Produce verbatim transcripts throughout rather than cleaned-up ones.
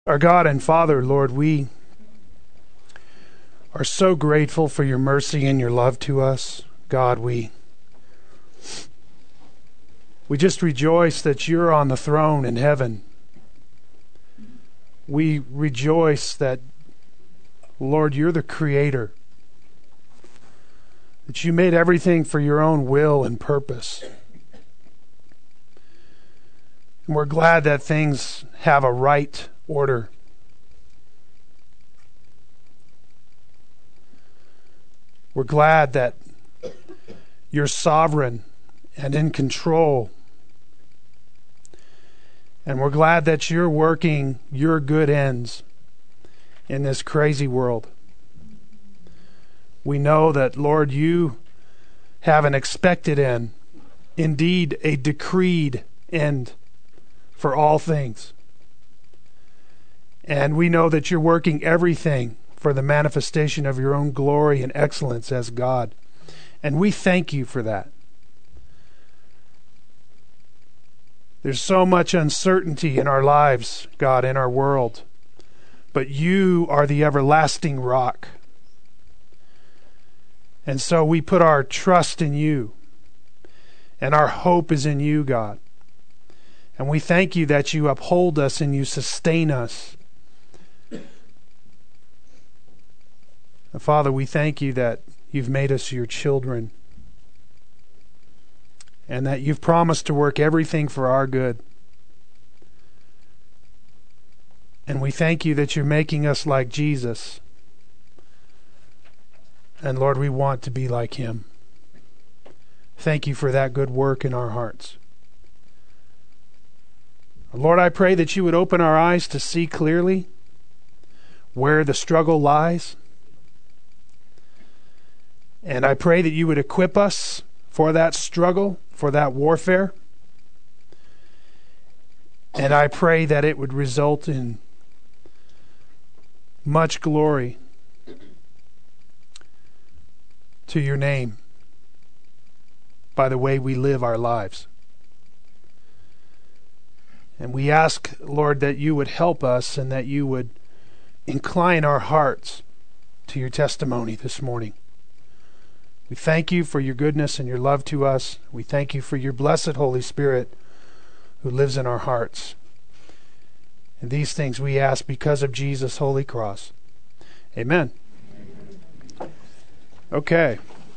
Our God and Father, Lord, we are so grateful for your mercy and your love to us. God, we we just rejoice that you're on the throne in heaven. We rejoice that, Lord, you're the creator, that you made everything for your own will and purpose. And we're glad that things have a right order. We're glad that you're sovereign and in control. And we're glad that you're working your good ends in this crazy world. We know that, Lord, you have an expected end, indeed a decreed end for all things. And we know that you're working everything for the manifestation of your own glory and excellence as God. And we thank you for that. There's so much uncertainty in our lives, God, in our world. But you are the everlasting rock. And so we put our trust in you. And our hope is in you, God. And we thank you that you uphold us and you sustain us. And Father, we thank you that you've made us your children. And that you've promised to work everything for our good. And we thank you that you're making us like Jesus. And Lord, we want to be like him. Thank you for that good work in our hearts. Lord, I pray that you would open our eyes to see clearly where the struggle lies. And I pray that you would equip us for that struggle, for that warfare. And I pray that it would result in much glory to your name by the way we live our lives. And we ask, Lord, that you would help us and that you would incline our hearts to your testimony this morning. We thank you for your goodness and your love to us. We thank you for your blessed Holy Spirit who lives in our hearts. And these things we ask because of Jesus' holy cross. Amen. Okay.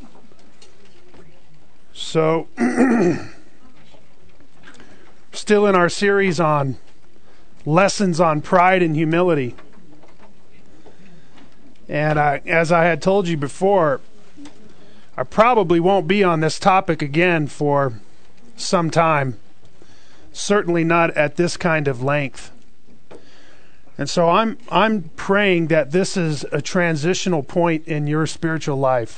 So, still in our series on lessons on pride and humility. And I, as I had told you before, I probably won't be on this topic again for some time. Certainly not at this kind of length. And so I'm I'm praying that this is a transitional point in your spiritual life.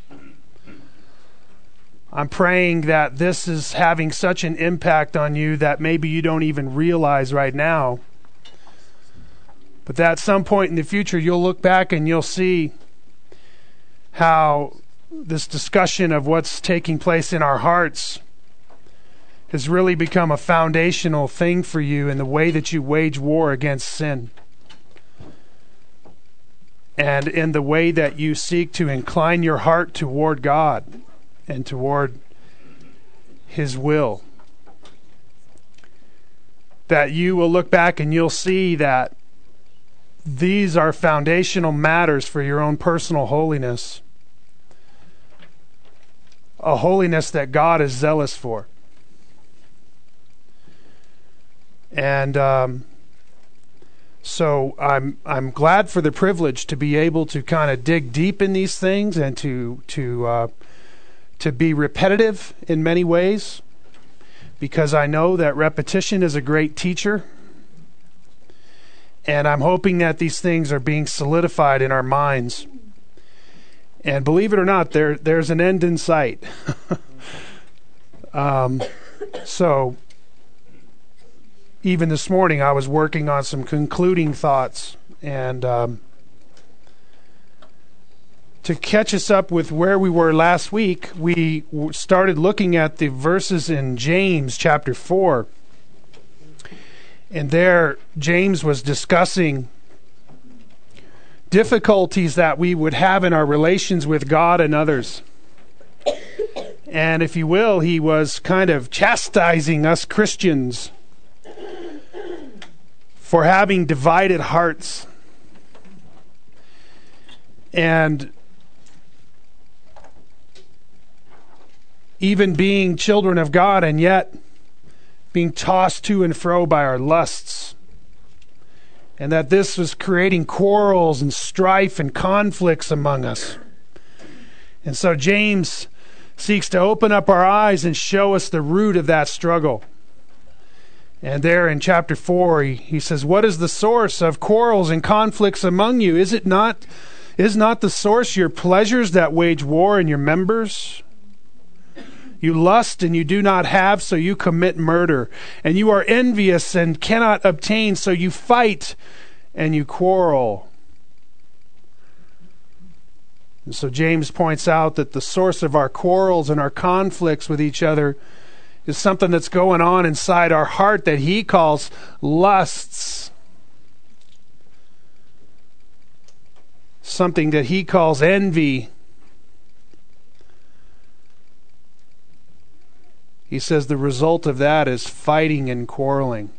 I'm praying that this is having such an impact on you that maybe you don't even realize right now. But that at some point in the future you'll look back and you'll see how this discussion of what's taking place in our hearts has really become a foundational thing for you in the way that you wage war against sin. And in the way that you seek to incline your heart toward God and toward his will. That you will look back and you'll see that these are foundational matters for your own personal holiness. A holiness that God is zealous for. And um, so I'm I'm glad for the privilege to be able to kind of dig deep in these things and to to uh, to be repetitive in many ways, because I know that repetition is a great teacher. And I'm hoping that these things are being solidified in our minds. And believe it or not, there there's an end in sight. um, so, even this morning, I was working on some concluding thoughts, and um, to catch us up with where we were last week, we started looking at the verses in James chapter four. And there, James was discussing difficulties that we would have in our relations with God and others. And if you will, he was kind of chastising us Christians for having divided hearts. And even being children of God and yet being tossed to and fro by our lusts. And that this was creating quarrels and strife and conflicts among us. And so James seeks to open up our eyes and show us the root of that struggle. And there in chapter four, he, he says, what is the source of quarrels and conflicts among you? Is it not, is not the source your pleasures that wage war in your members? You lust and you do not have, so you commit murder. And you are envious and cannot obtain, so you fight and you quarrel. And so James points out that the source of our quarrels and our conflicts with each other is something that's going on inside our heart that he calls lusts. Something that he calls envy. He says the result of that is fighting and quarreling.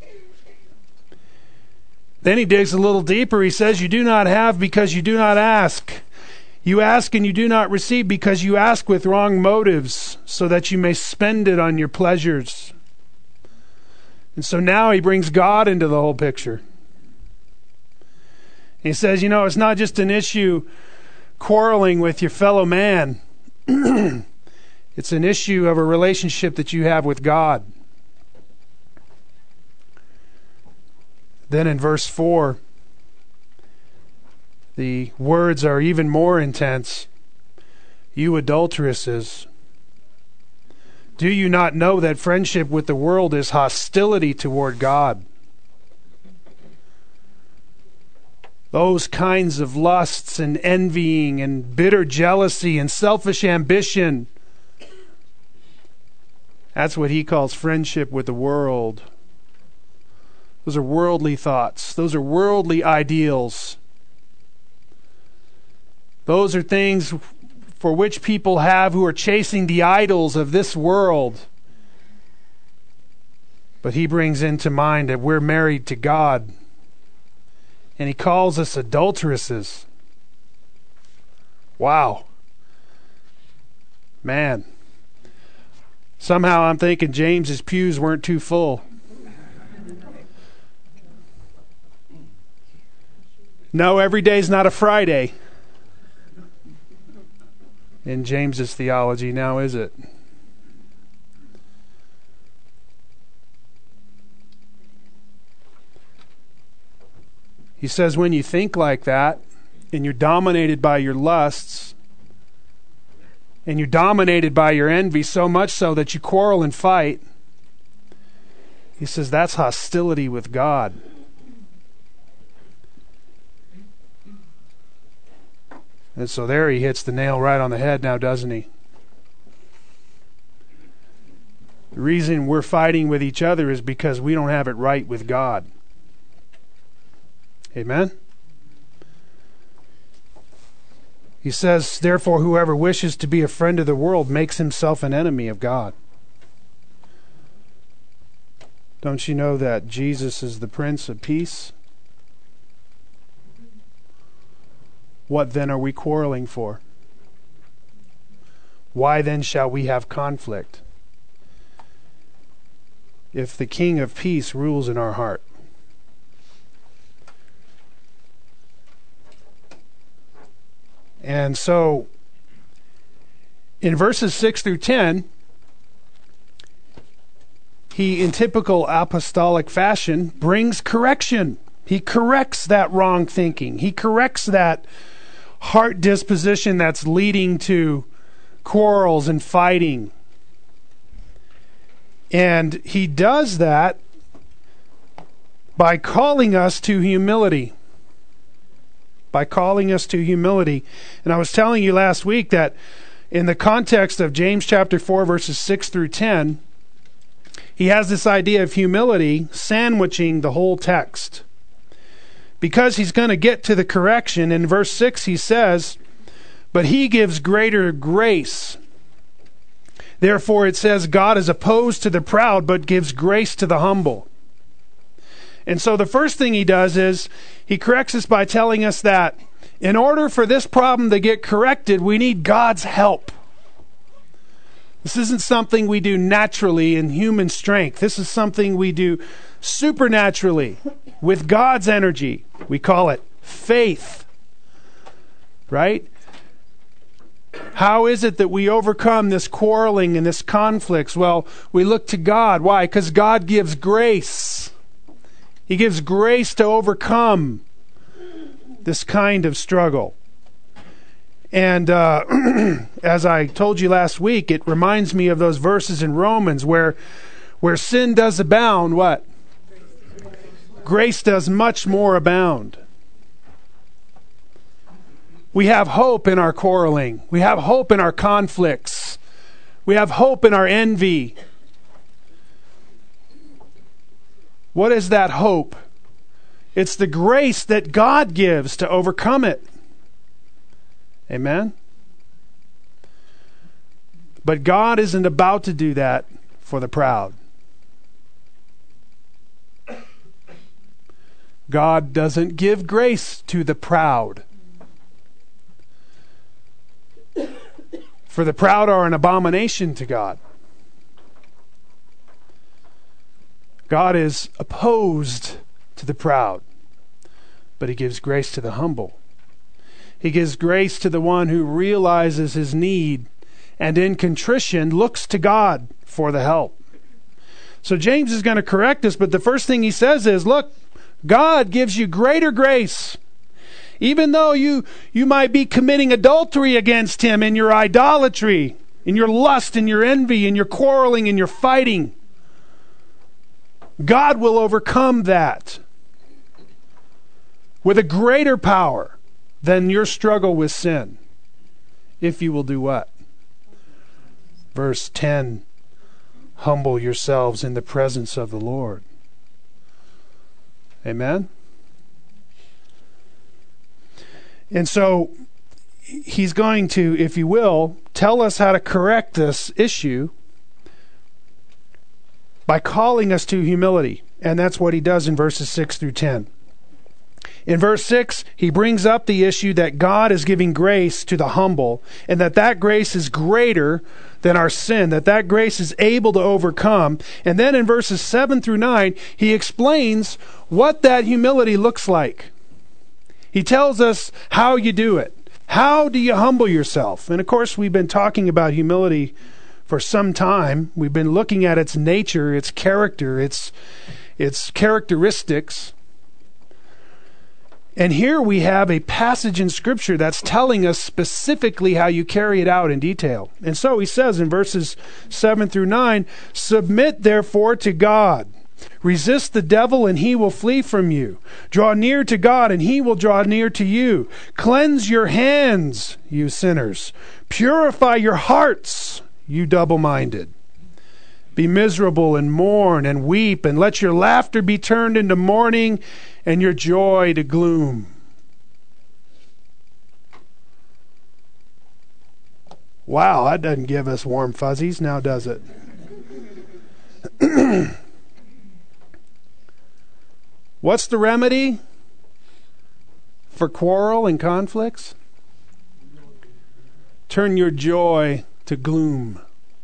Then he digs a little deeper. He says, you do not have because you do not ask. You ask and you do not receive because you ask with wrong motives, so that you may spend it on your pleasures. And so now he brings God into the whole picture. He says, you know, it's not just an issue quarreling with your fellow man. It's an issue of a relationship that you have with God. Then in verse four, the words are even more intense. You adulteresses, do you not know that friendship with the world is hostility toward God? Those kinds of lusts and envying and bitter jealousy and selfish ambition, that's what he calls friendship with the world. Those are worldly thoughts. Those are worldly ideals. Those are things for which people have who are chasing the idols of this world. But he brings into mind that we're married to God. And he calls us adulteresses. Wow. Man. Somehow I'm thinking James's pews weren't too full. No, every day's not a Friday. In James's theology, now is it? He says when you think like that, and you're dominated by your lusts, and you're dominated by your envy so much so that you quarrel and fight, he says that's hostility with God. And so there he hits the nail right on the head now, doesn't he? The reason we're fighting with each other is because we don't have it right with God. Amen? He says, therefore, whoever wishes to be a friend of the world makes himself an enemy of God. Don't you know that Jesus is the Prince of Peace? What then are we quarreling for? Why then shall we have conflict? If the King of Peace rules in our heart. And so, in verses six through ten, he, in typical apostolic fashion, brings correction. He corrects that wrong thinking. He corrects that heart disposition that's leading to quarrels and fighting. And he does that by calling us to humility. By calling us to humility. And I was telling you last week that in the context of James chapter four, verses six through ten, he has this idea of humility sandwiching the whole text. Because he's going to get to the correction, in verse six he says, but he gives greater grace. Therefore it says, God is opposed to the proud, but gives grace to the humble. And so the first thing he does is, he corrects us by telling us that in order for this problem to get corrected, we need God's help. This isn't something we do naturally in human strength. This is something we do supernaturally with God's energy. We call it faith. Right? How is it that we overcome this quarreling and this conflicts? Well, we look to God. Why? Because God gives grace. He gives grace to overcome this kind of struggle. And uh, as I told you last week, it reminds me of those verses in Romans where, where sin does abound, what? Grace does much more abound. We have hope in our quarreling. We have hope in our conflicts. We have hope in our envy. What is that hope? It's the grace that God gives to overcome it. Amen? But God isn't about to do that for the proud. God doesn't give grace to the proud. For the proud are an abomination to God. God is opposed to the proud, but he gives grace to the humble. He gives grace to the one who realizes his need and in contrition looks to God for the help. So James is going to correct us, but the first thing he says is, look, God gives you greater grace. Even though you, you might be committing adultery against him in your idolatry, in your lust, in your envy, in your quarreling, in your fighting, God will overcome that with a greater power than your struggle with sin. If you will do what? Verse ten, humble yourselves in the presence of the Lord. Amen? And so he's going to, if you will, tell us how to correct this issue by calling us to humility. And that's what he does in verses six through ten. In verse six, he brings up the issue that God is giving grace to the humble, and that that grace is greater than our sin, that that grace is able to overcome. And then in verses seven through nine, he explains what that humility looks like. He tells us how you do it. How do you humble yourself? And of course, we've been talking about humility for some time. We've been looking at its nature, its character, its, its characteristics. And here we have a passage in Scripture that's telling us specifically how you carry it out in detail. And so he says in verses seven through nine, submit therefore to God. Resist the devil and he will flee from you. Draw near to God and he will draw near to you. Cleanse your hands, you sinners. Purify your hearts, you double-minded. Be miserable and mourn and weep, and let your laughter be turned into mourning and your joy to gloom. Wow, that doesn't give us warm fuzzies, now does it? What's the remedy for quarrel and conflicts? Turn your joy to gloom.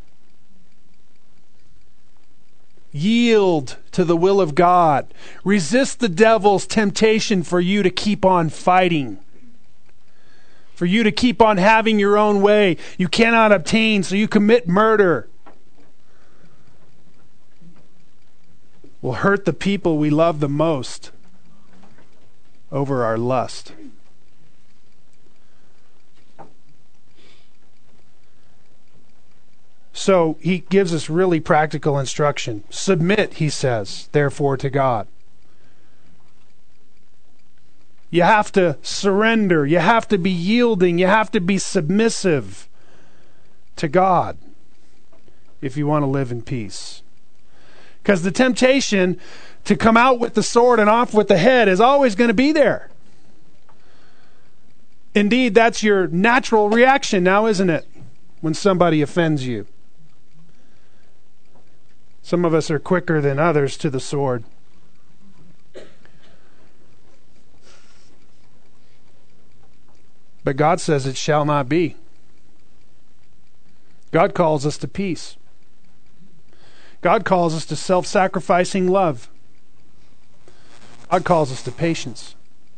Yield to the will of God. Resist the devil's temptation for you to keep on fighting. For you to keep on having your own way. You cannot obtain, so you commit murder. Will hurt the people we love the most over our lust. So he gives us really practical instruction. Submit, he says, therefore, to God. You have to surrender. You have to be yielding. You have to be submissive to God if you want to live in peace. Because the temptation to come out with the sword and off with the head is always going to be there. Indeed, that's your natural reaction now, isn't it? When somebody offends you. Some of us are quicker than others to the sword. But God says it shall not be. God calls us to peace. God calls us to self-sacrificing love. God calls us to patience.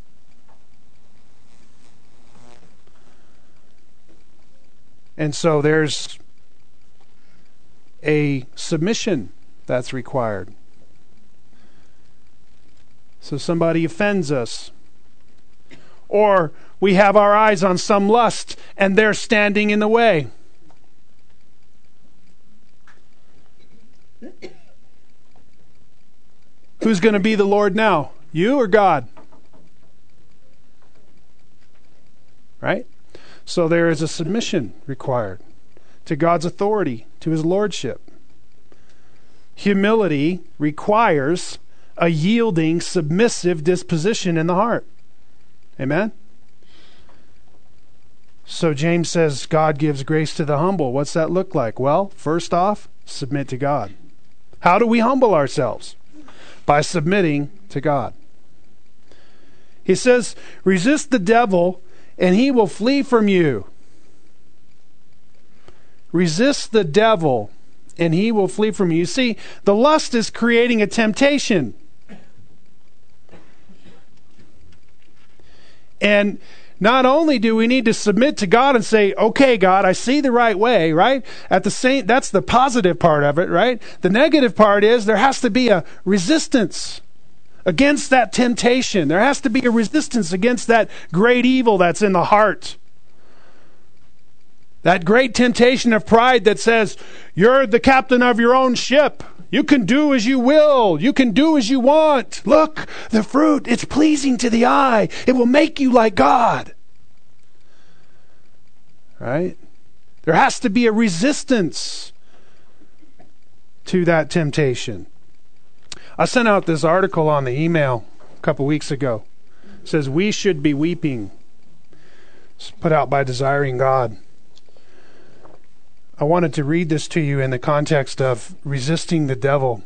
And so there's a submission that's required. So somebody offends us, or we have our eyes on some lust and they're standing in the way. Who's going to be the Lord now? You or God? Right? So there is a submission required to God's authority, to His lordship. Humility requires a yielding, submissive disposition in the heart. Amen? So James says God gives grace to the humble. What's that look like? Well, first off, submit to God. How do we humble ourselves? By submitting to God. He says, resist the devil and he will flee from you. Resist the devil and he will flee from you. You see, the lust is creating a temptation. And not only do we need to submit to God and say, okay, God, I see the right way, right? At the same, that's the positive part of it, right? The negative part is there has to be a resistance against that temptation. There has to be a resistance against that great evil that's in the heart. That great temptation of pride that says, you're the captain of your own ship. You can do as you will. You can do as you want. Look, the fruit, it's pleasing to the eye. It will make you like God. Right? There has to be a resistance to that temptation. I sent out this article on the email a couple weeks ago. It says, we should be weeping. It's put out by Desiring God. I wanted to read this to you in the context of resisting the devil.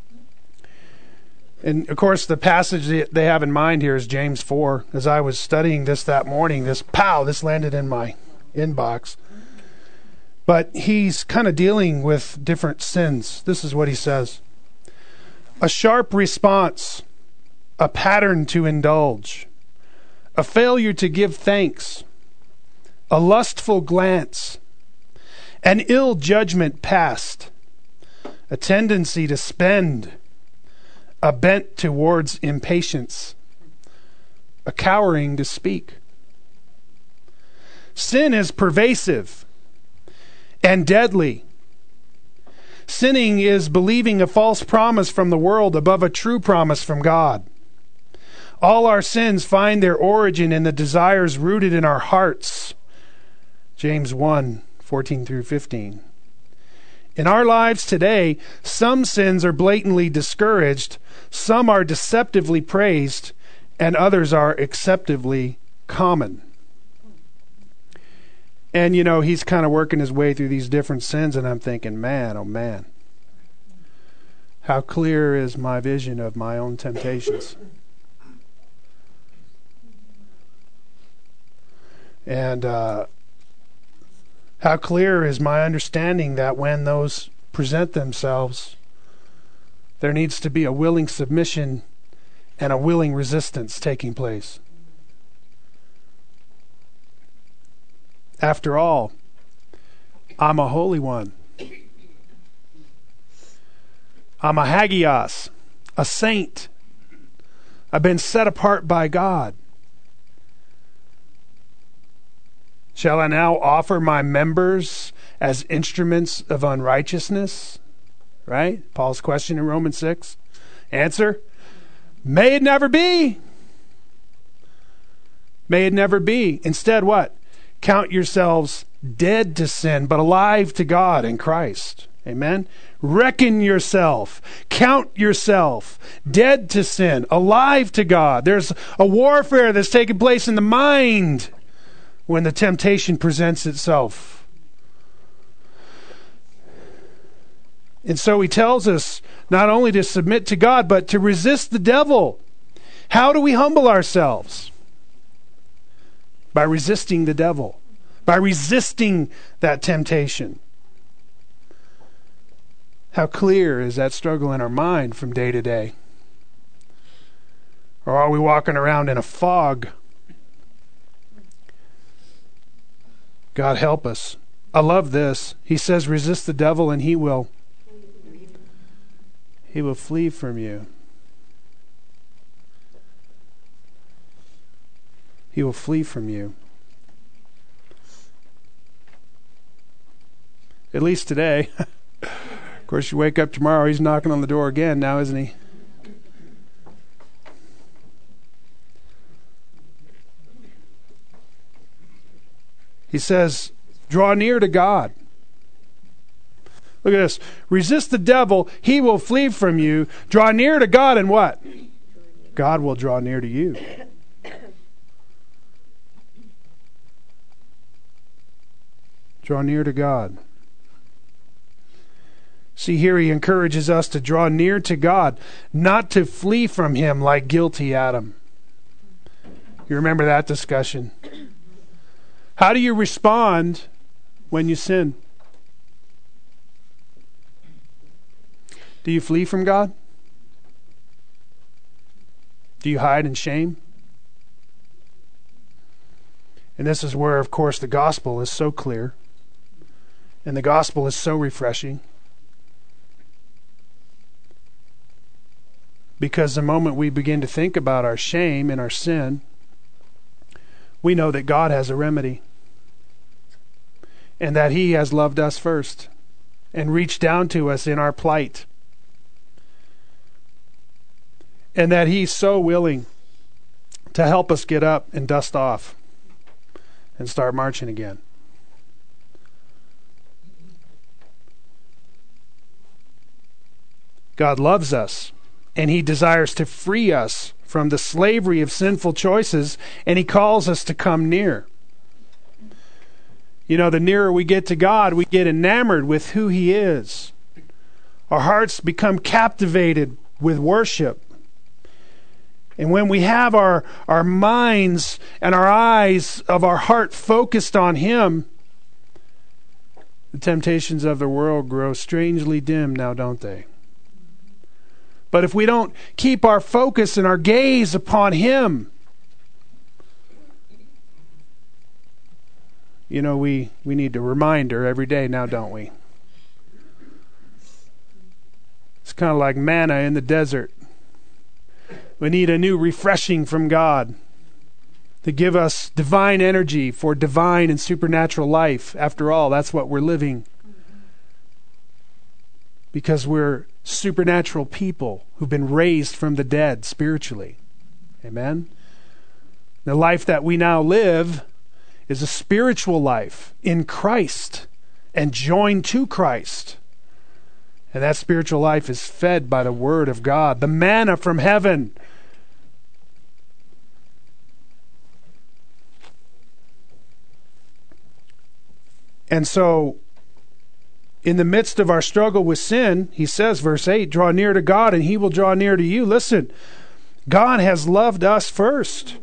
And of course, the passage they have in mind here is James four. As I was studying this that morning, this pow, this landed in my inbox. But he's kind of dealing with different sins. This is what he says. A sharp response, a pattern to indulge, a failure to give thanks, a lustful glance, an ill judgment past, a tendency to spend, a bent towards impatience, a cowering to speak. Sin is pervasive and deadly. Sinning is believing a false promise from the world above a true promise from God. All our sins find their origin in the desires rooted in our hearts. James one, fourteen through fifteen. In our lives today, some sins are blatantly discouraged, some are deceptively praised, and others are acceptably common. And, you know, he's kind of working his way through these different sins, and I'm thinking, man, oh man, how clear is my vision of my own temptations. And uh, how clear is my understanding that when those present themselves, there needs to be a willing submission and a willing resistance taking place. After all, I'm a holy one. I'm a hagios, a saint. I've been set apart by God. Shall I now offer my members as instruments of unrighteousness? Right? Paul's question in Romans six. Answer, may it never be. May it never be. Instead, what? Count yourselves dead to sin, but alive to God in Christ. Amen? Reckon yourself. Count yourself. Dead to sin. Alive to God. There's a warfare that's taking place in the mind when the temptation presents itself. And so he tells us not only to submit to God, but to resist the devil. How do we humble ourselves? By resisting the devil. By resisting that temptation. How clear is that struggle in our mind from day to day? Or are we walking around in a fog? God help us. I love this. He says, resist the devil and he will. He will flee from you. He will flee from you. At least today. Of course, you wake up tomorrow, he's knocking on the door again now, isn't he? He says, draw near to God. Look at this. Resist the devil, he will flee from you. Draw near to God, and what? God will draw near to you. Draw near to God. See, here he encourages us to draw near to God, not to flee from him like guilty Adam. You remember that discussion? How do you respond when you sin? Do you flee from God? Do you hide in shame? And this is where, of course, the gospel is so clear. And the gospel is so refreshing. Because the moment we begin to think about our shame and our sin, we know that God has a remedy. And that he has loved us first and reached down to us in our plight. And that he's so willing to help us get up and dust off and start marching again. God loves us, and he desires to free us from the slavery of sinful choices, and he calls us to come near. You know, the nearer we get to God, we get enamored with who he is. Our hearts become captivated with worship. And when we have our, our minds and our eyes of our heart focused on him, the temptations of the world grow strangely dim now, don't they? But if we don't keep our focus and our gaze upon him, you know, we, we need a reminder every day now, don't we? It's kind of like manna in the desert. We need a new refreshing from God to give us divine energy for divine and supernatural life. After all, that's what we're living. Because we're supernatural people who've been raised from the dead spiritually. Amen? The life that we now live is a spiritual life in Christ and joined to Christ. And that spiritual life is fed by the Word of God, the manna from heaven. And so, in the midst of our struggle with sin, he says, verse eight, draw near to God and he will draw near to you. Listen, God has loved us first.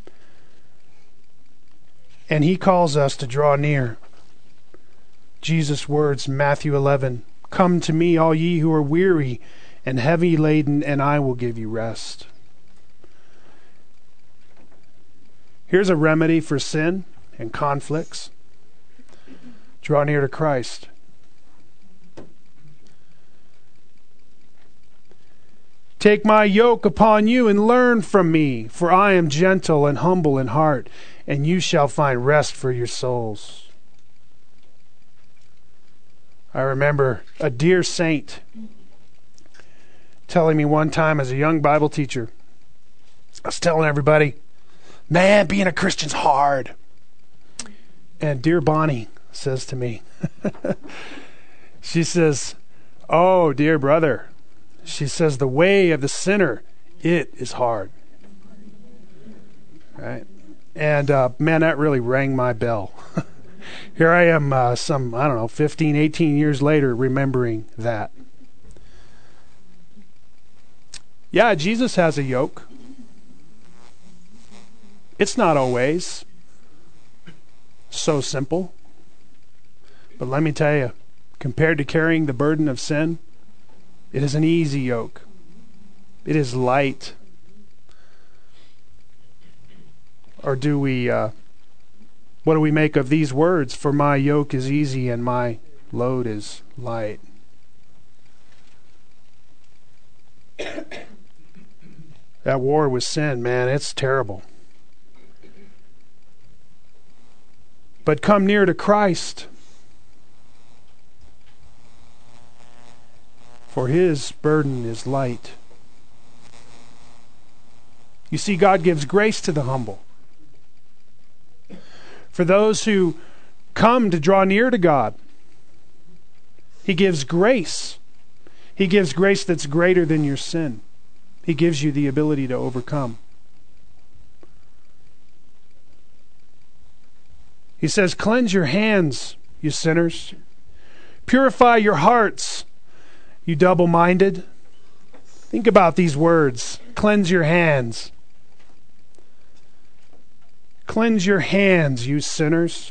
And he calls us to draw near. Jesus' words, Matthew eleven, come to me, all ye who are weary and heavy laden, and I will give you rest. Here's a remedy for sin and conflicts. Draw near to Christ. Take my yoke upon you and learn from me, for I am gentle and humble in heart, and you shall find rest for your souls. I remember a dear saint telling me one time as a young Bible teacher, I was telling everybody, man, being a Christian's hard. And dear Bonnie says to me, She says, oh, dear brother. She says, the way of the sinner, it is hard. Right? And uh, man, that really rang my bell. Here I am, uh, some, I don't know, fifteen, eighteen years later, remembering that. Yeah, Jesus has a yoke. It's not always so simple. But let me tell you, compared to carrying the burden of sin, it is an easy yoke. It is light. Or do we, uh, what do we make of these words? For my yoke is easy and my load is light. That war with sin, man, it's terrible. But come near to Christ, for his burden is light. You see, God gives grace to the humble. For those who come to draw near to God, he gives grace. He gives grace that's greater than your sin. He gives you the ability to overcome. He says, cleanse your hands, you sinners. Purify your hearts, you double-minded. Think about these words. Cleanse your hands. Cleanse your hands, you sinners.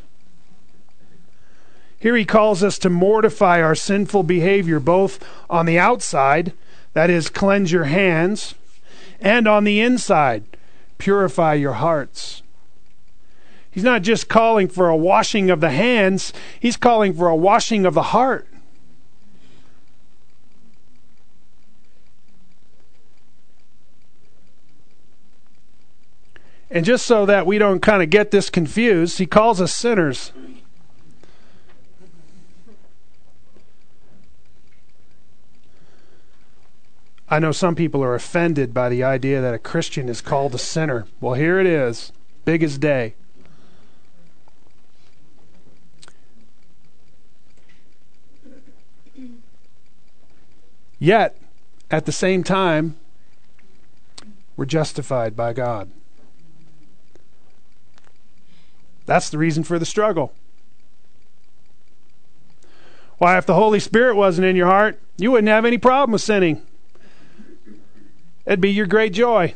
Here he calls us to mortify our sinful behavior, both on the outside, that is, cleanse your hands, and on the inside, purify your hearts. He's not just calling for a washing of the hands, he's calling for a washing of the heart. And just so that we don't kind of get this confused, he calls us sinners. I know some people are offended by the idea that a Christian is called a sinner. Well, here it is, big as day. Yet, at the same time, we're justified by God. That's the reason for the struggle. Why, if the Holy Spirit wasn't in your heart, you wouldn't have any problem with sinning. It'd be your great joy.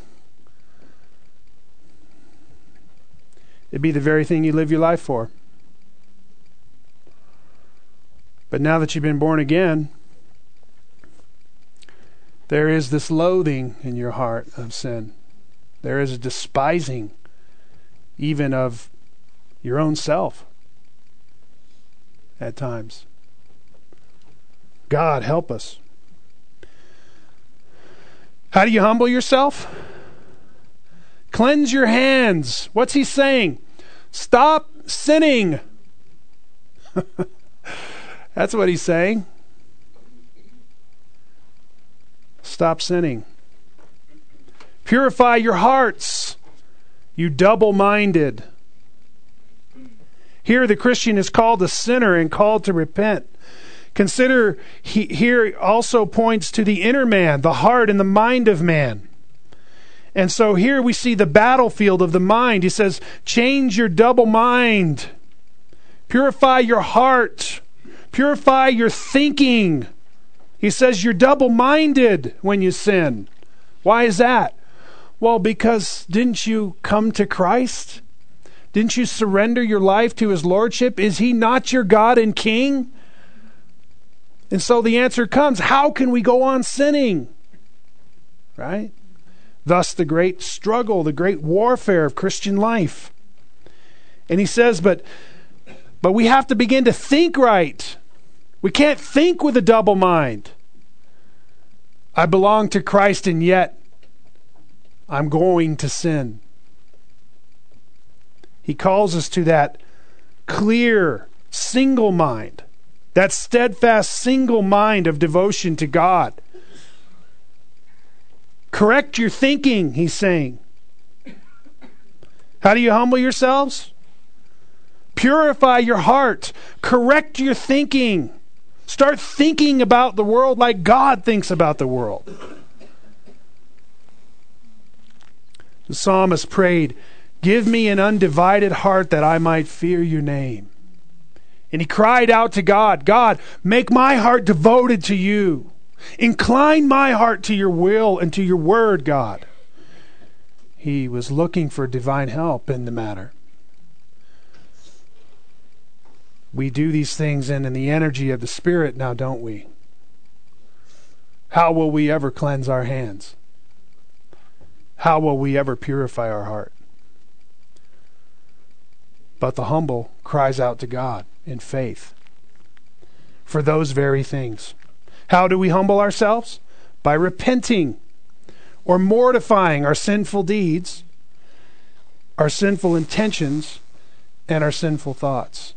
It'd be the very thing you live your life for. But now that you've been born again, there is this loathing in your heart of sin. There is a despising even of your own self at times. God, help us. How do you humble yourself? Cleanse your hands. What's he saying? Stop sinning. That's what he's saying. Stop sinning. Purify your hearts, you double-minded. Here the Christian is called a sinner and called to repent. Consider, he, here also points to the inner man, the heart and the mind of man. And so here we see the battlefield of the mind. He says, change your double mind. Purify your heart. Purify your thinking. He says you're double-minded when you sin. Why is that? Well, because didn't you come to Christ? Didn't you surrender your life to his lordship? Is he not your God and King? And so the answer comes, how can we go on sinning? Right? Thus the great struggle, the great warfare of Christian life. And he says, but, but we have to begin to think right. We can't think with a double mind. I belong to Christ and yet I'm going to sin. He calls us to that clear, single mind. That steadfast single mind of devotion to God. Correct your thinking, he's saying. How do you humble yourselves? Purify your heart. Correct your thinking. Start thinking about the world like God thinks about the world. The psalmist prayed, "Give me an undivided heart that I might fear your name." And he cried out to God, "God, make my heart devoted to you. Incline my heart to your will and to your word, God." He was looking for divine help in the matter. We do these things in, in the energy of the Spirit now, don't we? How will we ever cleanse our hands? How will we ever purify our heart? But the humble cries out to God in faith for those very things. How do we humble ourselves? By repenting or mortifying our sinful deeds, our sinful intentions, and our sinful thoughts.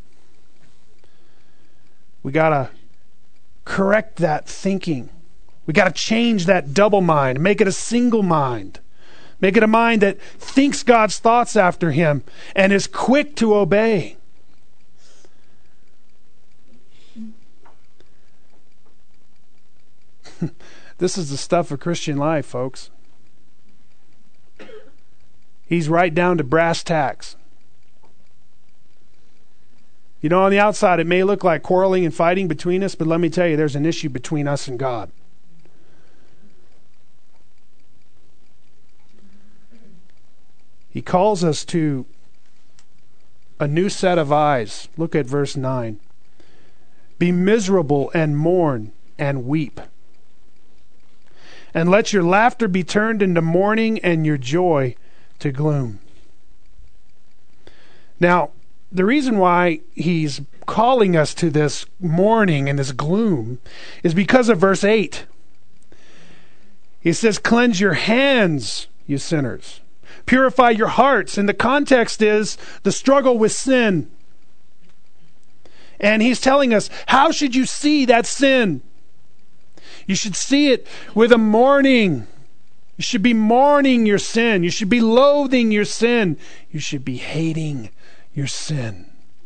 We got to correct that thinking. We got to change that double mind, make it a single mind. Make it a mind that thinks God's thoughts after him and is quick to obey. This is the stuff of Christian life, folks. He's right down to brass tacks. You know, on the outside, it may look like quarreling and fighting between us, but let me tell you, there's an issue between us and God. He calls us to a new set of eyes. Look at verse nine. Be miserable and mourn and weep. And let your laughter be turned into mourning and your joy to gloom. Now, the reason why he's calling us to this mourning and this gloom is because of verse eight. He says, "Cleanse your hands, you sinners. Purify your hearts." And the context is the struggle with sin. And he's telling us, how should you see that sin? You should see it with a mourning. You should be mourning your sin. You should be loathing your sin. You should be hating your sin.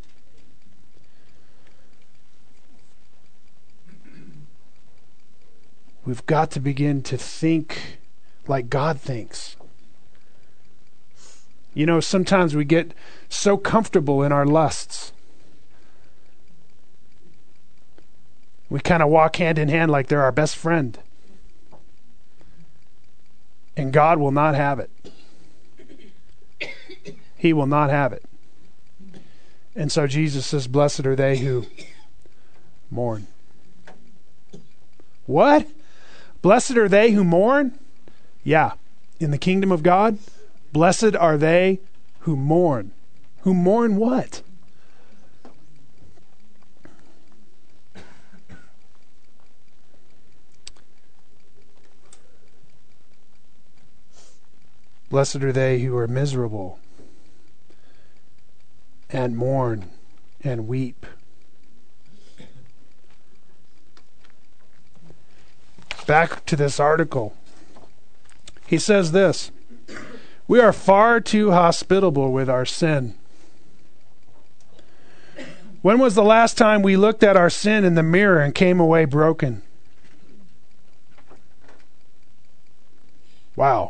We've got to begin to think like God thinks. You know, sometimes we get so comfortable in our lusts. We kind of walk hand in hand like they're our best friend. And God will not have it. He will not have it. And so Jesus says, "Blessed are they who mourn." What? Blessed are they who mourn? Yeah. In the kingdom of God, blessed are they who mourn. Who mourn what? Blessed are they who are miserable and mourn and weep. Back to this article. He says this: we are far too hospitable with our sin. When was the last time we looked at our sin in the mirror and came away broken? Wow.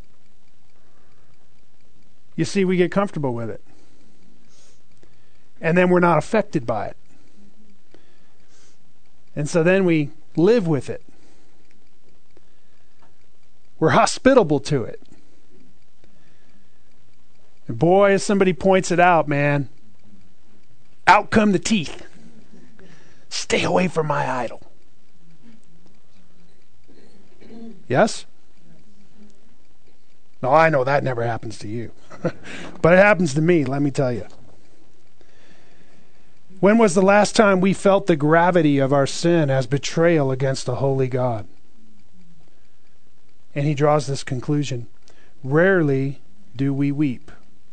You see, we get comfortable with it. And then we're not affected by it. And so then we live with it. We're hospitable to it. And boy, as somebody points it out, man, out come the teeth. Stay away from my idol. Yes? No, I know that never happens to you. But it happens to me, let me tell you. When was the last time we felt the gravity of our sin as betrayal against a holy God? And he draws this conclusion: rarely do we weep.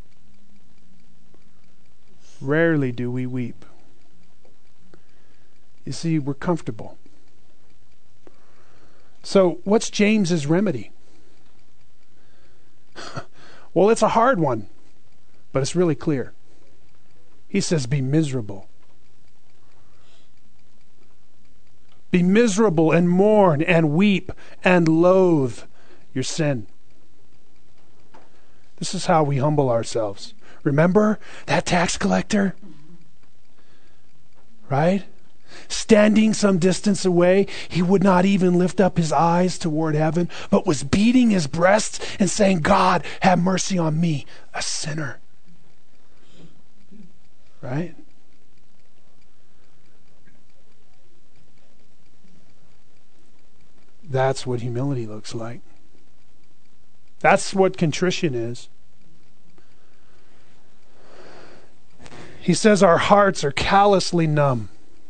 Rarely do we weep. You see, we're comfortable. So, what's James's remedy? Well, it's a hard one, but it's really clear. He says, be miserable. Be miserable and mourn and weep and loathe your sin. This is how we humble ourselves. Remember that tax collector? Right? Standing some distance away, he would not even lift up his eyes toward heaven, but was beating his breast and saying, God, have mercy on me, a sinner. Right? That's what humility looks like. That's what contrition is. He says our hearts are callously numb.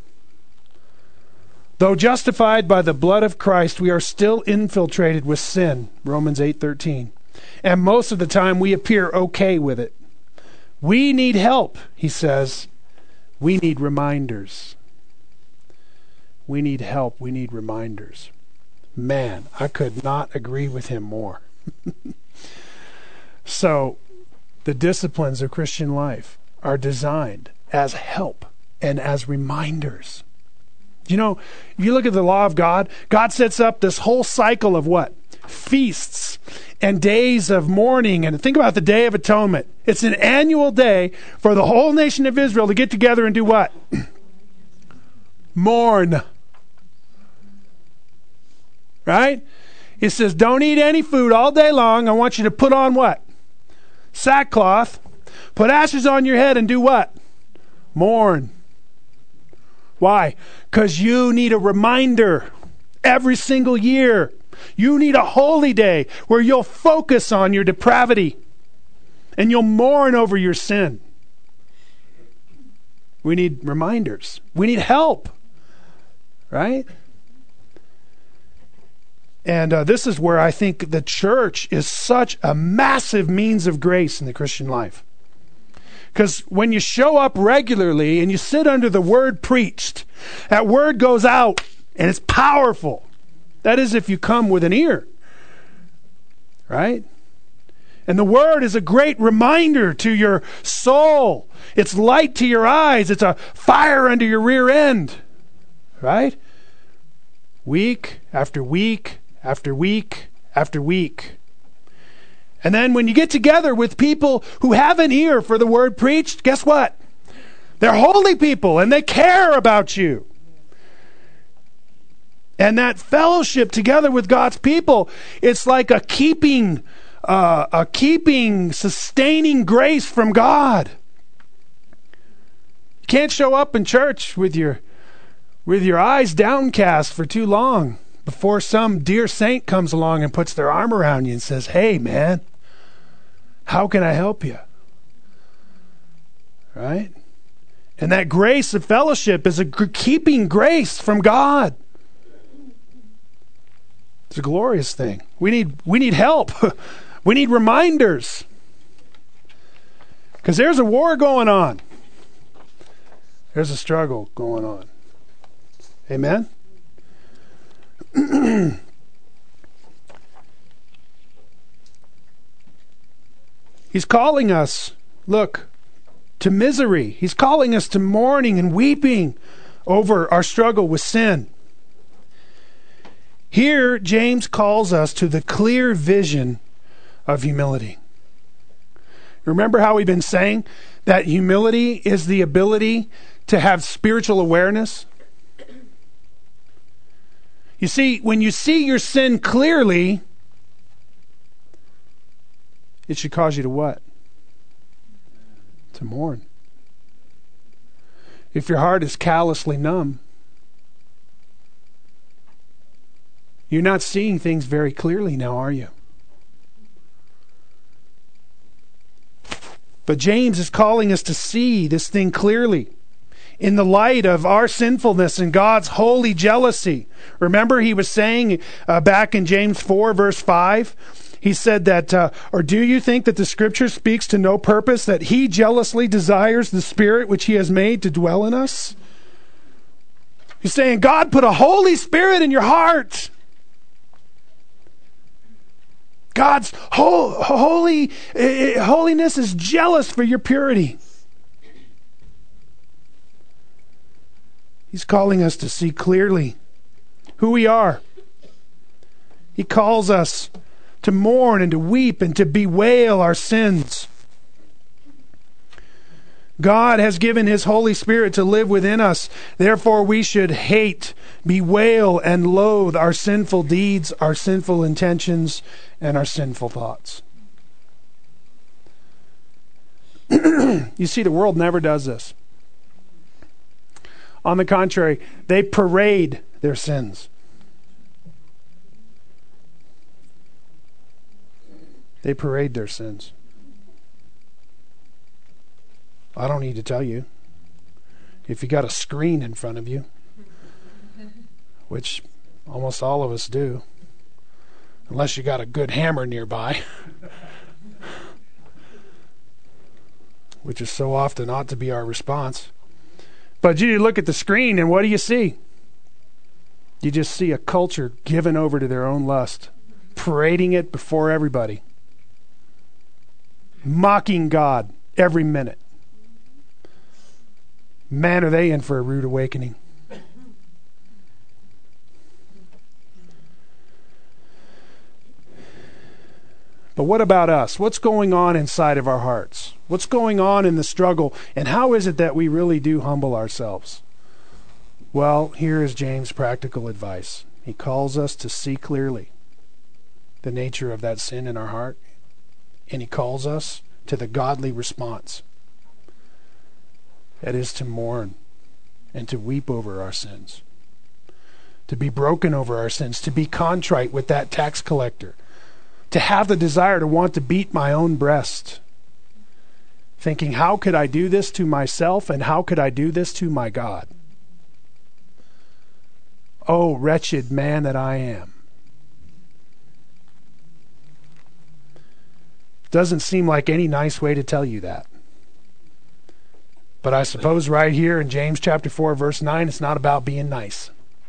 Though justified by the blood of Christ, we are still infiltrated with sin, Romans eight thirteen. And most of the time we appear okay with it. We need help, he says. We need reminders. We need help. We need reminders. Man, I could not agree with him more. So, the disciplines of Christian life are designed as help and as reminders. You know, if you look at the law of God, God sets up this whole cycle of what? Feasts and days of mourning. And think about the Day of Atonement. It's an annual day for the whole nation of Israel to get together and do what? Mourn. Right? It says, don't eat any food all day long. I want you to put on what? Sackcloth. Put ashes on your head and do what? Mourn. Why? Because you need a reminder every single year. You need a holy day where you'll focus on your depravity and you'll mourn over your sin. We need reminders. We need help. Right? And uh, this is where I think the church is such a massive means of grace in the Christian life. Because when you show up regularly and you sit under the word preached, that word goes out and it's powerful. That is if you come with an ear. Right? And the word is a great reminder to your soul. It's light to your eyes. It's a fire under your rear end. Right? Week after week after week after week. And then when you get together with people who have an ear for the word preached, guess what? They're holy people and they care about you. And that fellowship together with God's people, it's like a keeping, uh, a keeping, sustaining grace from God. You can't show up in church with your, with your eyes downcast for too long before some dear saint comes along and puts their arm around you and says, hey, man, how can I help you? Right? And that grace of fellowship is a keeping grace from God. It's a glorious thing. We need we need help. We need reminders. Because there's a war going on. There's a struggle going on. Amen? He's calling us, look, to misery. He's calling us to mourning and weeping over our struggle with sin. Here, James calls us to the clear vision of humility. Remember how we've been saying that humility is the ability to have spiritual awareness? You see, when you see your sin clearly, it should cause you to what? To mourn. If your heart is callously numb, you're not seeing things very clearly now, are you? But James is calling us to see this thing clearly in the light of our sinfulness and God's holy jealousy. Remember, he was saying uh, back in James four, verse five, he said that, uh, or do you think that the Scripture speaks to no purpose, that he jealously desires the Spirit which he has made to dwell in us? He's saying, God put a Holy Spirit in your heart. God's whole, holy uh, holiness is jealous for your purity. He's calling us to see clearly who we are. He calls us to mourn and to weep and to bewail our sins. God has given His Holy Spirit to live within us. Therefore, we should hate, bewail, and loathe our sinful deeds, our sinful intentions, and our sinful thoughts. You see, the world never does this. On the contrary, they parade their sins. They parade their sins. I don't need to tell you. If you got a screen in front of you, which almost all of us do, unless you got a good hammer nearby, which is so often ought to be our response. But you look at the screen and what do you see? You just see a culture given over to their own lust, parading it before everybody, mocking God every minute. Man, are they in for a rude awakening. But what about us? What's going on inside of our hearts? What's going on in the struggle? And how is it that we really do humble ourselves? Well, here is James' practical advice. He calls us to see clearly the nature of that sin in our heart, and he calls us to the godly response. That is to mourn and to weep over our sins, to be broken over our sins, to be contrite with that tax collector, to have the desire to want to beat my own breast, thinking, how could I do this to myself and how could I do this to my God? Oh, wretched man that I am. Doesn't seem like any nice way to tell you that. But I suppose right here in James chapter four, verse nine, it's not about being nice.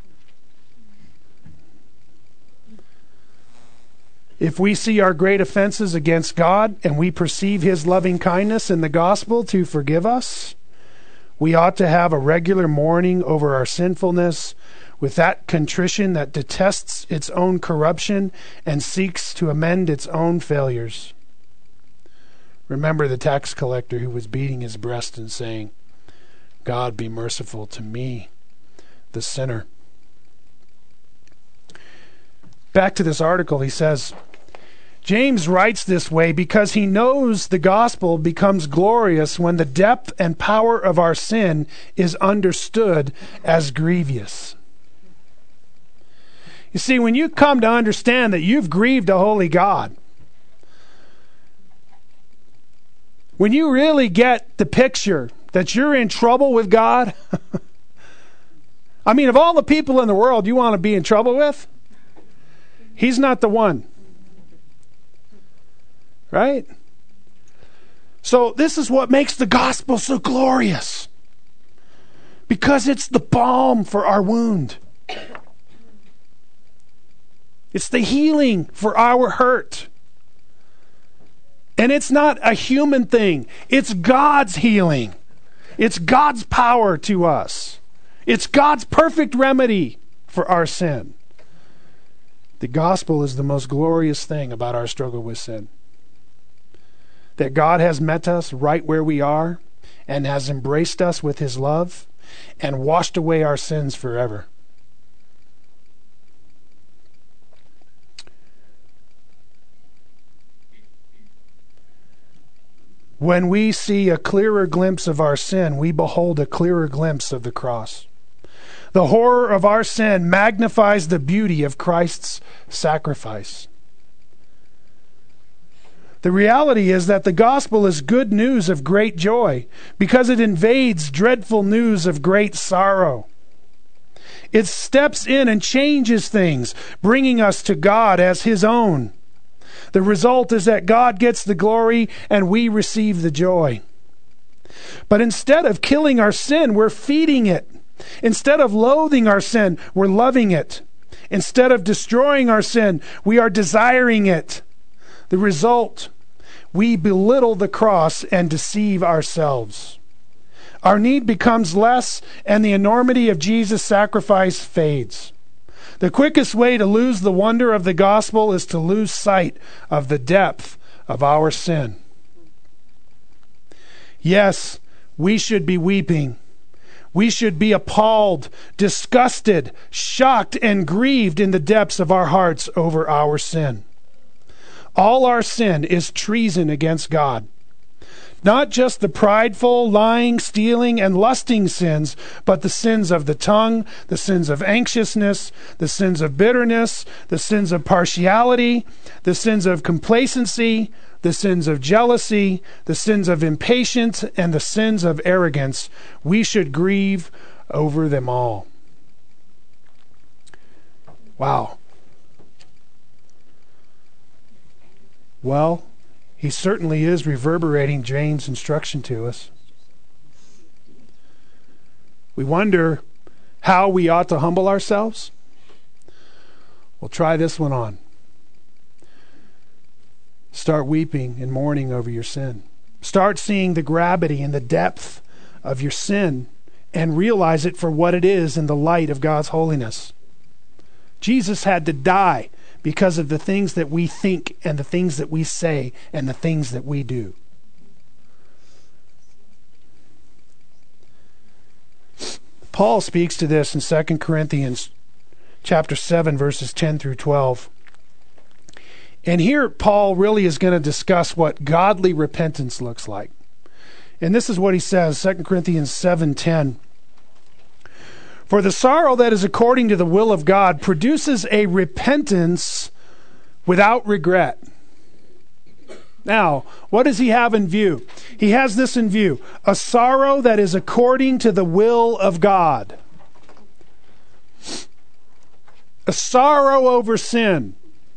If we see our great offenses against God and we perceive His loving kindness in the gospel to forgive us, we ought to have a regular mourning over our sinfulness with that contrition that detests its own corruption and seeks to amend its own failures. Remember the tax collector who was beating his breast and saying, God, be merciful to me, the sinner. Back to this article, he says, James writes this way because he knows the gospel becomes glorious when the depth and power of our sin is understood as grievous. You see, when you come to understand that you've grieved a holy God, when you really get the picture that you're in trouble with God, I mean, of all the people in the world you want to be in trouble with, He's not the one. Right? So this is what makes the gospel so glorious. Because it's the balm for our wound. It's the healing for our hurt. And it's not a human thing. It's God's healing. It's God's power to us. It's God's perfect remedy for our sin. The gospel is the most glorious thing about our struggle with sin. That God has met us right where we are and has embraced us with His love and washed away our sins forever. When we see a clearer glimpse of our sin, we behold a clearer glimpse of the cross. The horror of our sin magnifies the beauty of Christ's sacrifice. The reality is that the gospel is good news of great joy because it invades dreadful news of great sorrow. It steps in and changes things, bringing us to God as His own. The result is that God gets the glory and we receive the joy. But instead of killing our sin, we're feeding it. Instead of loathing our sin, we're loving it. Instead of destroying our sin, we are desiring it. The result, we belittle the cross and deceive ourselves. Our need becomes less and the enormity of Jesus' sacrifice fades. The quickest way to lose the wonder of the gospel is to lose sight of the depth of our sin. Yes, we should be weeping. We should be appalled, disgusted, shocked, and grieved in the depths of our hearts over our sin. All our sin is treason against God. Not just the prideful, lying, stealing, and lusting sins, but the sins of the tongue, the sins of anxiousness, the sins of bitterness, the sins of partiality, the sins of complacency, the sins of jealousy, the sins of impatience, and the sins of arrogance. We should grieve over them all. Wow. Well, he certainly is reverberating James' instruction to us. We wonder how we ought to humble ourselves. Well, try this one on. Start weeping and mourning over your sin. Start seeing the gravity and the depth of your sin and realize it for what it is in the light of God's holiness. Jesus had to die because of the things that we think and the things that we say and the things that we do. Paul speaks to this in Second Corinthians chapter seven, verses ten through twelve. And here Paul really is going to discuss what godly repentance looks like. And this is what he says, Second Corinthians seven ten. For the sorrow that is according to the will of God produces a repentance without regret. Now, what does he have in view? He has this in view. A sorrow that is according to the will of God. A sorrow over sin.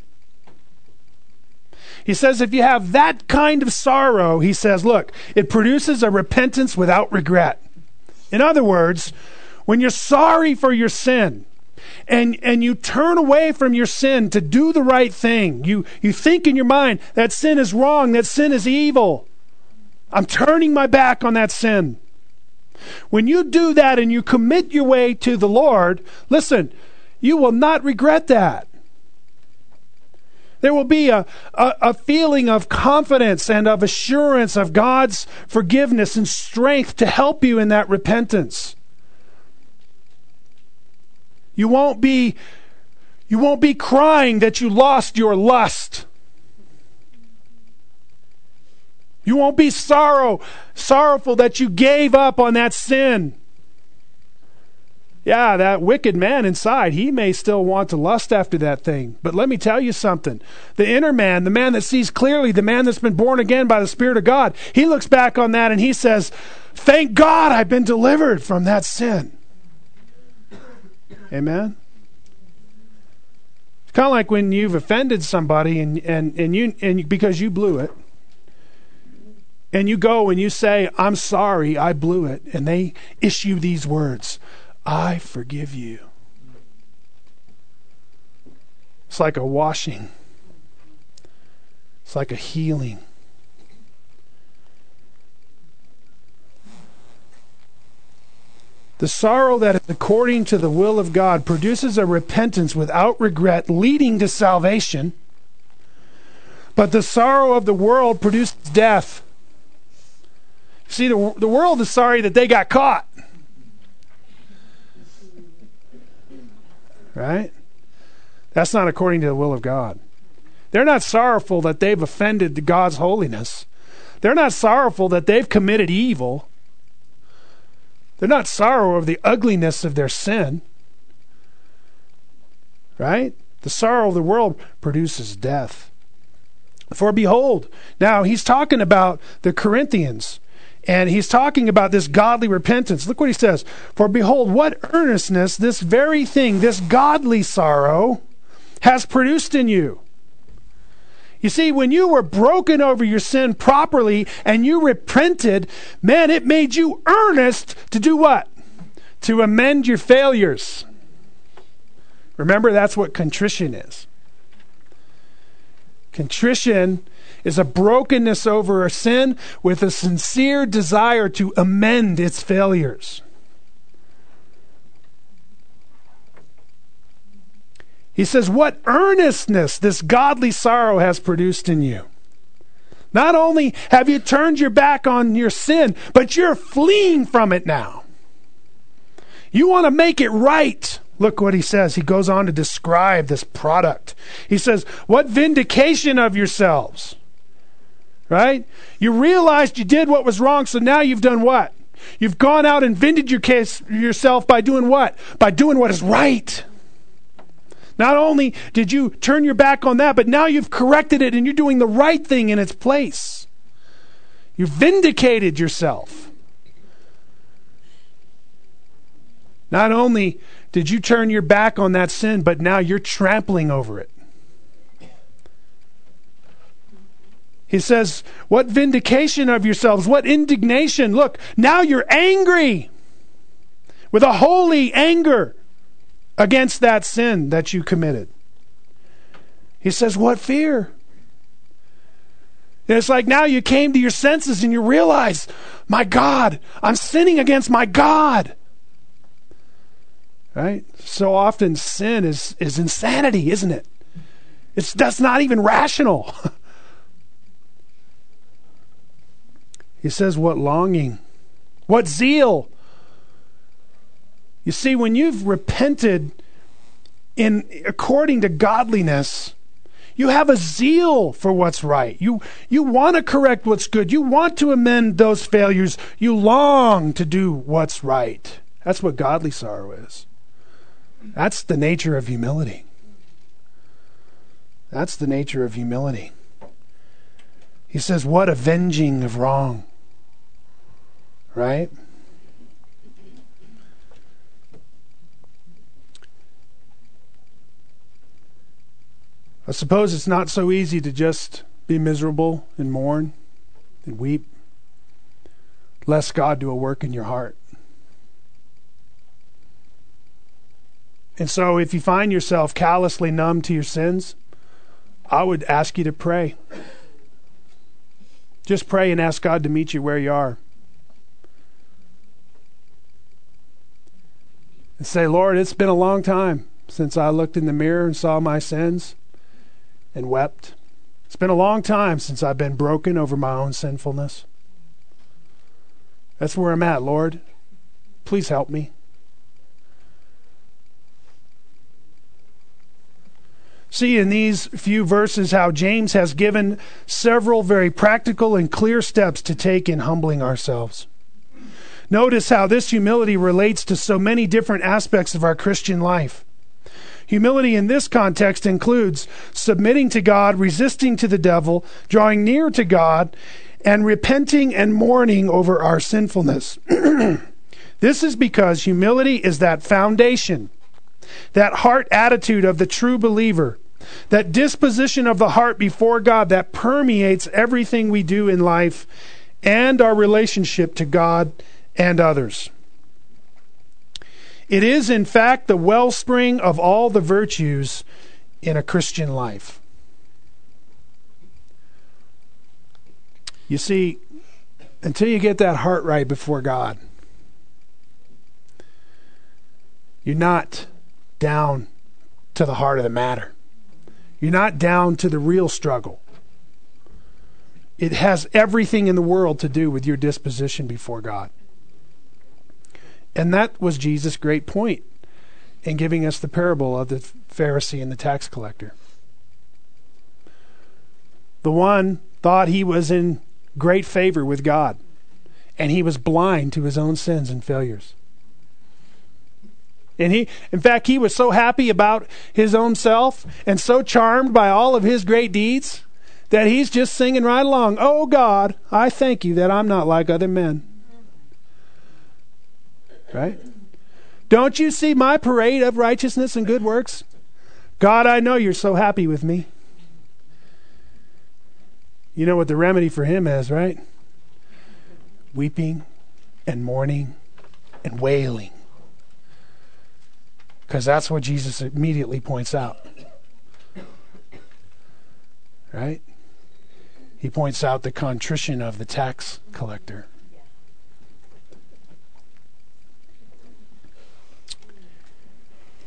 He says if you have that kind of sorrow, he says, look, it produces a repentance without regret. In other words, when you're sorry for your sin and, and you turn away from your sin to do the right thing, you, you think in your mind, that sin is wrong, that sin is evil. I'm turning my back on that sin. When you do that and you commit your way to the Lord, listen, you will not regret that. There will be a, a, a feeling of confidence and of assurance of God's forgiveness and strength to help you in that repentance. You won't be, you won't be crying that you lost your lust. You won't be sorrow, sorrowful that you gave up on that sin. Yeah, that wicked man inside, he may still want to lust after that thing. But let me tell you something. The inner man, the man that sees clearly, the man that's been born again by the Spirit of God, he looks back on that and he says, thank God I've been delivered from that sin. Amen? It's kind of like when you've offended somebody and, and, and you and because you blew it. And you go and you say, I'm sorry, I blew it. And they issue these words, I forgive you. It's like a washing. It's like a healing. The sorrow that is according to the will of God produces a repentance without regret, leading to salvation. But the sorrow of the world produces death. See, the, the world is sorry that they got caught. Right? That's not according to the will of God. They're not sorrowful that they've offended God's holiness. They're not sorrowful that they've committed evil. They're not sorrow over the ugliness of their sin. Right? The sorrow of the world produces death. For behold, now he's talking about the Corinthians. And he's talking about this godly repentance. Look what he says. For behold, what earnestness this very thing, this godly sorrow, has produced in you. You see, when you were broken over your sin properly and you repented, man, it made you earnest to do what? To amend your failures. Remember, that's what contrition is. Contrition is a brokenness over a sin with a sincere desire to amend its failures. He says, what earnestness this godly sorrow has produced in you. Not only have you turned your back on your sin, but you're fleeing from it now. You want to make it right. Look what he says. He goes on to describe this product. He says, what vindication of yourselves. Right? You realized you did what was wrong, so now you've done what? You've gone out and vindicated your case, yourself by doing what? By doing what is right. Not only did you turn your back on that, but now you've corrected it and you're doing the right thing in its place. You've vindicated yourself. Not only did you turn your back on that sin, but now you're trampling over it. He says, what vindication of yourselves, what indignation. Look, now you're angry with a holy anger against that sin that you committed. He says, what fear? And it's like now you came to your senses and you realize, my God, I'm sinning against my God. Right? So often sin is, is insanity, isn't it? It's that's not even rational. He says, what longing, what zeal. You see, when you've repented in according to godliness, you have a zeal for what's right. You you want to correct what's good. You want to amend those failures. You long to do what's right. That's what godly sorrow is. That's the nature of humility. That's the nature of humility. He says, what avenging of wrong. Right? I suppose it's not so easy to just be miserable and mourn and weep, lest God do a work in your heart. And so if you find yourself callously numb to your sins, I would ask you to pray. Just pray and ask God to meet you where you are. And say, Lord, it's been a long time since I looked in the mirror and saw my sins and wept. It's been a long time since I've been broken over my own sinfulness. That's where I'm at, Lord. Please help me. See in these few verses how James has given several very practical and clear steps to take in humbling ourselves. Notice how this humility relates to so many different aspects of our Christian life. Humility in this context includes submitting to God, resisting to the devil, drawing near to God, and repenting and mourning over our sinfulness. This is because humility is that foundation, that heart attitude of the true believer, that disposition of the heart before God that permeates everything we do in life and our relationship to God and others. It is, in fact, the wellspring of all the virtues in a Christian life. You see, until you get that heart right before God, you're not down to the heart of the matter. You're not down to the real struggle. It has everything in the world to do with your disposition before God. And that was Jesus' great point in giving us the parable of the Pharisee and the tax collector. The one thought he was in great favor with God, and he was blind to his own sins and failures. And he, in fact, he was so happy about his own self and so charmed by all of his great deeds that he's just singing right along, "Oh God, I thank you that I'm not like other men." Right? Don't you see my parade of righteousness and good works? God, I know you're so happy with me. You know what the remedy for him is, right? Weeping and mourning and wailing. Because that's what Jesus immediately points out. Right? He points out the contrition of the tax collector.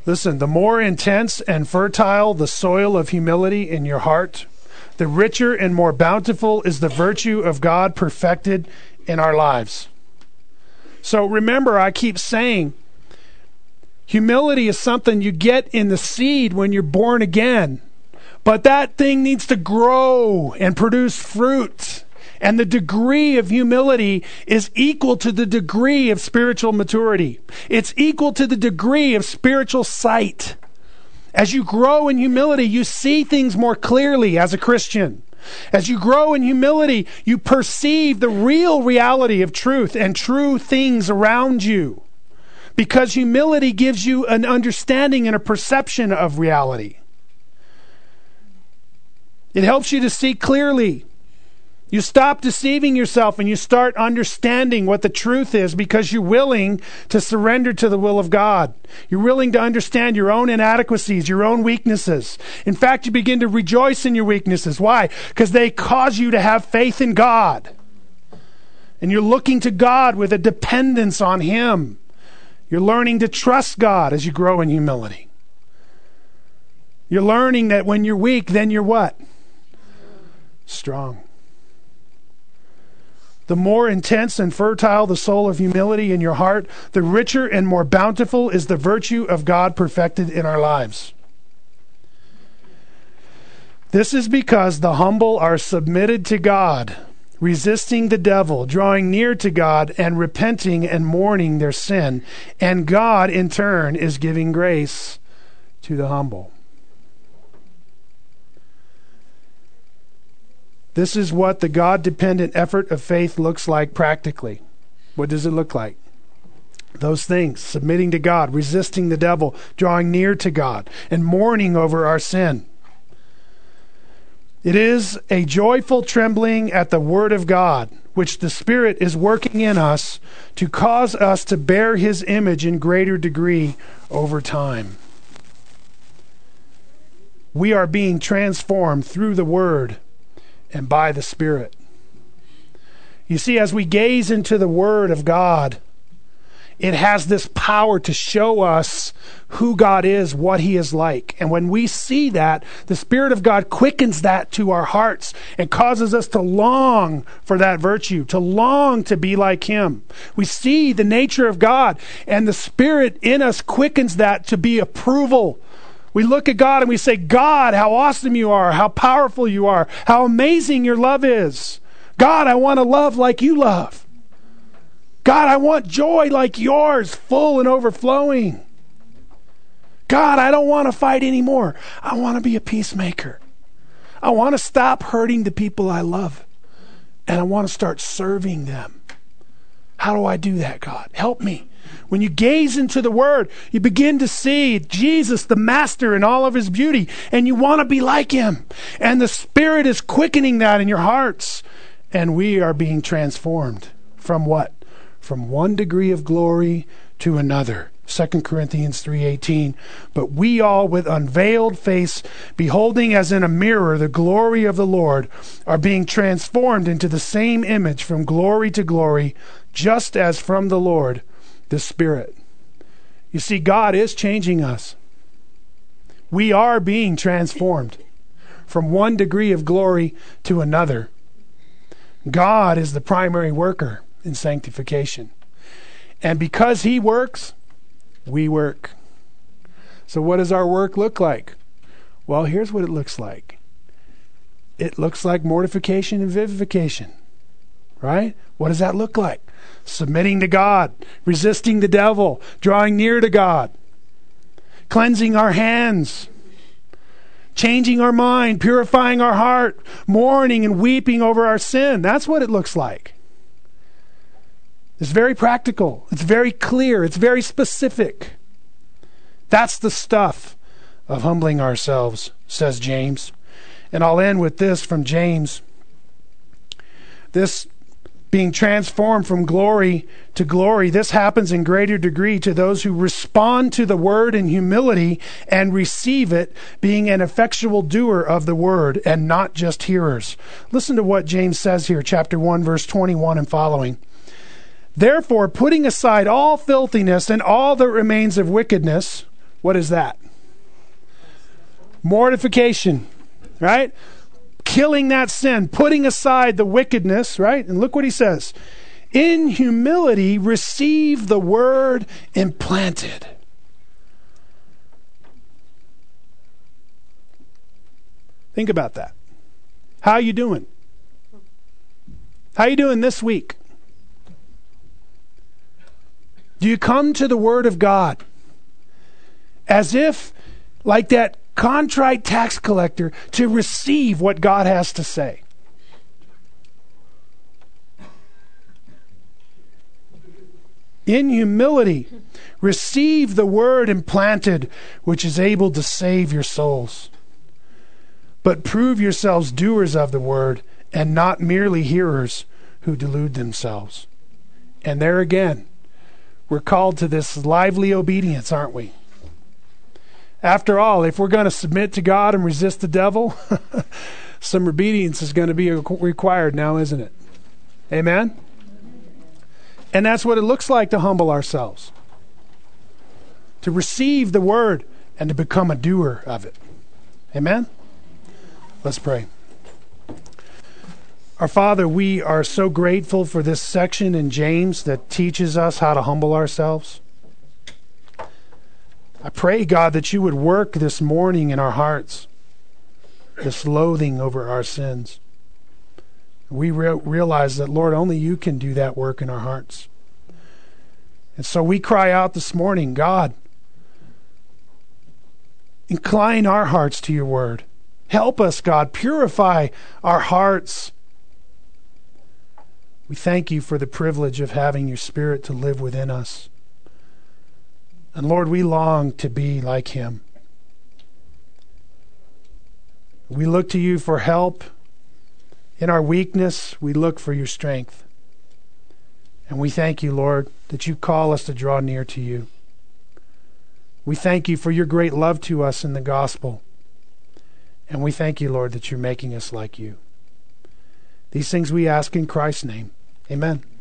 Listen, the more intense and fertile the soil of humility in your heart, the richer and more bountiful is the virtue of God perfected in our lives. So remember, I keep saying, humility is something you get in the seed when you're born again. But that thing needs to grow and produce fruit. And the degree of humility is equal to the degree of spiritual maturity. It's equal to the degree of spiritual sight. As you grow in humility, you see things more clearly as a Christian. As you grow in humility, you perceive the real reality of truth and true things around you. Because humility gives you an understanding and a perception of reality. It helps you to see clearly. You stop deceiving yourself and you start understanding what the truth is because you're willing to surrender to the will of God. You're willing to understand your own inadequacies, your own weaknesses. In fact, you begin to rejoice in your weaknesses. Why? Because they cause you to have faith in God. And you're looking to God with a dependence on Him. You're learning to trust God as you grow in humility. You're learning that when you're weak, then you're what? Strong. The more intense and fertile the soul of humility in your heart, the richer and more bountiful is the virtue of God perfected in our lives. This is because the humble are submitted to God, resisting the devil, drawing near to God, and repenting and mourning their sin. And God, in turn, is giving grace to the humble. This is what the God-dependent effort of faith looks like practically. What does it look like? Those things, submitting to God, resisting the devil, drawing near to God, and mourning over our sin. It is a joyful trembling at the Word of God, which the Spirit is working in us to cause us to bear His image in greater degree over time. We are being transformed through the Word and by the Spirit. You see, as we gaze into the Word of God, it has this power to show us who God is, what He is like. And when we see that, the Spirit of God quickens that to our hearts and causes us to long for that virtue, to long to be like Him. We see the nature of God, and the Spirit in us quickens that to be approval. We look at God and we say, God, how awesome you are, how powerful you are, how amazing your love is. God, I want to love like you love. God, I want joy like yours, full and overflowing. God, I don't want to fight anymore. I want to be a peacemaker. I want to stop hurting the people I love, and I want to start serving them. How do I do that, God? Help me. When you gaze into the Word, you begin to see Jesus, the Master, in all of His beauty, and you want to be like Him. And the Spirit is quickening that in your hearts. And we are being transformed from what? From one degree of glory to another. Second Corinthians three eighteen. But we all, with unveiled face, beholding as in a mirror the glory of the Lord, are being transformed into the same image from glory to glory, just as from the Lord, the Spirit. You see, God is changing us. We are being transformed from one degree of glory to another. God is the primary worker in sanctification. And because He works, we work. So what does our work look like? Well, here's what it looks like. It looks like mortification and vivification. Right? What does that look like? Submitting to God, resisting the devil, drawing near to God, cleansing our hands, changing our mind, purifying our heart, mourning and weeping over our sin. That's what it looks like. It's very practical. It's very clear. It's very specific. That's the stuff of humbling ourselves, says James. And I'll end with this from James. This being transformed from glory to glory, this happens in greater degree to those who respond to the Word in humility and receive it, being an effectual doer of the Word and not just hearers. Listen to what James says here, chapter one, verse twenty-one and following. Therefore, putting aside all filthiness and all that remains of wickedness, What is that? Mortification, right? Killing that sin, putting aside the wickedness, right? And look what he says. In humility, receive the word implanted. Think about that. How you doing? How you doing this week? Do you come to the Word of God as if, like that contrite tax collector, to receive what God has to say? In humility, receive the Word implanted, which is able to save your souls. But prove yourselves doers of the Word, and not merely hearers who delude themselves. And there again, we're called to this lively obedience, aren't we? After all, if we're going to submit to God and resist the devil, some obedience is going to be required now, isn't it? Amen? And that's what it looks like to humble ourselves. To receive the word and to become a doer of it. Amen? Let's pray. Our Father, we are so grateful for this section in James that teaches us how to humble ourselves. I pray, God, that you would work this morning in our hearts, this loathing over our sins. We re- realize that, Lord, only you can do that work in our hearts. And so we cry out this morning, God, incline our hearts to your word. Help us, God, purify our hearts. We thank you for the privilege of having your Spirit to live within us. And Lord, we long to be like him. We look to you for help. In our weakness, we look for your strength. And we thank you, Lord, that you call us to draw near to you. We thank you for your great love to us in the gospel. And we thank you, Lord, that you're making us like you. These things we ask in Christ's name. Amen.